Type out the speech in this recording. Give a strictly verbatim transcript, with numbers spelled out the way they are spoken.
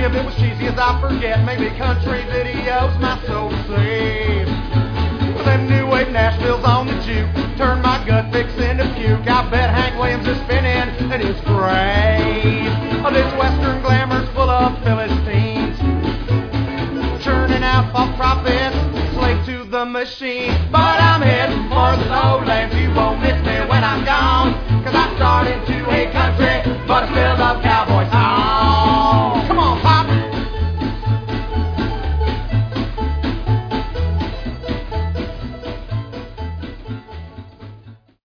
if it was cheesy as I forget, maybe country videos my soul saved. With them new wave Nashville's on the juke, turn my gut fix into puke. I bet Hank Williams is spinning in his grave. Oh, this western glamour's full of Philistines, churning out false prophets, slave to the machine. But I'm heading for the lowlands, you won't miss me when I'm gone, 'cause I started to hate country